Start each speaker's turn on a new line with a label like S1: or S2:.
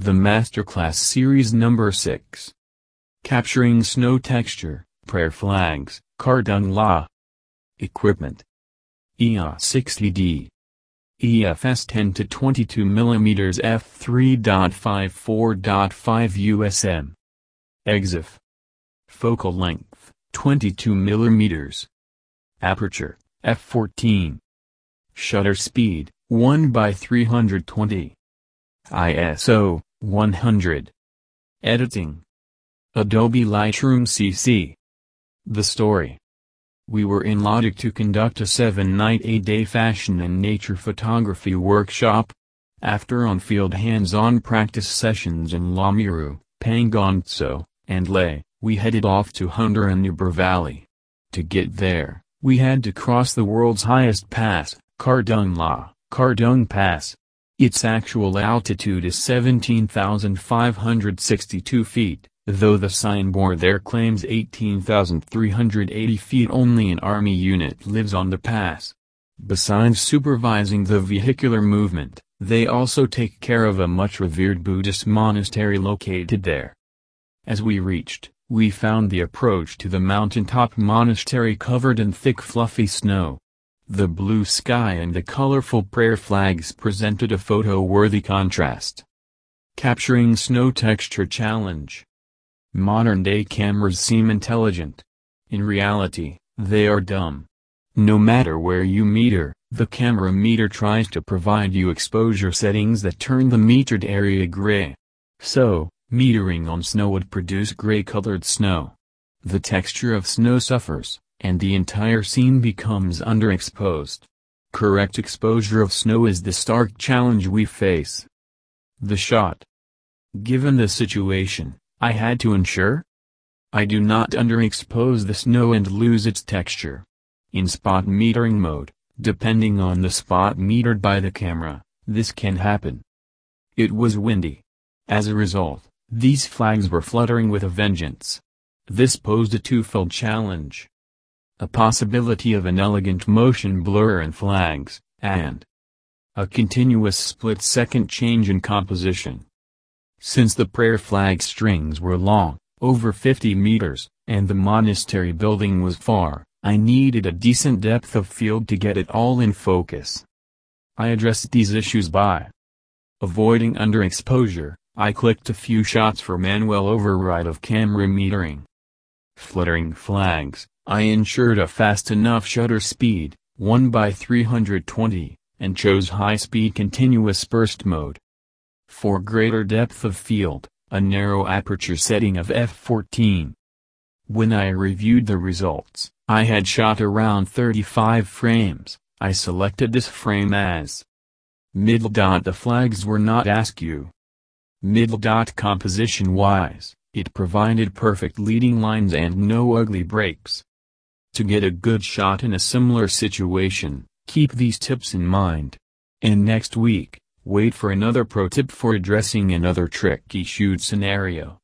S1: The Masterclass Series Number 6. Capturing Snow Texture, Prayer Flags, Kardung La. Equipment: EOS 60D. EFS 10 to 22 mm f3.54.5 USM. EXIF. Focal length, 22 mm. Aperture, f14. Shutter speed, 1/320. ISO, 100. Editing: Adobe Lightroom CC. The story: we were in Lodik to conduct a 7-night 8-day fashion and nature photography workshop. After on-field hands-on practice sessions in Lamiru, Pangongso, and Leh, we headed off to Hundaranubur Valley. To get there, we had to cross the world's highest pass, Kardung La, Kardung Pass. Its actual altitude is 17,562 feet, though the signboard there claims 18,380 feet. Only an army unit lives on the pass. Besides supervising the vehicular movement, they also take care of a much revered Buddhist monastery located there. As we reached, we found the approach to the mountaintop monastery covered in thick fluffy snow. The blue sky and the colorful prayer flags presented a photo-worthy contrast. Capturing Snow Texture Challenge. Modern-day cameras seem intelligent. In reality, they are dumb. No matter where you meter, the camera meter tries to provide you exposure settings that turn the metered area gray. So, metering on snow would produce gray-colored snow. The texture of snow suffers, and the entire scene becomes underexposed. Correct exposure of snow is the stark challenge we face. The shot. Given the situation, I had to ensure I do not underexpose the snow and lose its texture. In spot metering mode, depending on the spot metered by the camera, this can happen. It was windy. As a result, these flags were fluttering with a vengeance. This posed a twofold challenge: a possibility of an elegant motion blur in flags, and a continuous split-second change in composition. Since the prayer flag strings were long, over 50 meters, and the monastery building was far, I needed a decent depth of field to get it all in focus. I addressed these issues by avoiding underexposure. I clicked a few shots for manual override of camera metering. Fluttering flags, I ensured a fast enough shutter speed, 1/320, and chose high-speed continuous burst mode. For greater depth of field, a narrow aperture setting of f14. When I reviewed the results, I had shot around 35 frames. I selected this frame as middle. The flags were not askew. Middle. Composition-wise, it provided perfect leading lines and no ugly breaks. To get a good shot in a similar situation, keep these tips in mind. And next week, wait for another pro tip for addressing another tricky shoot scenario.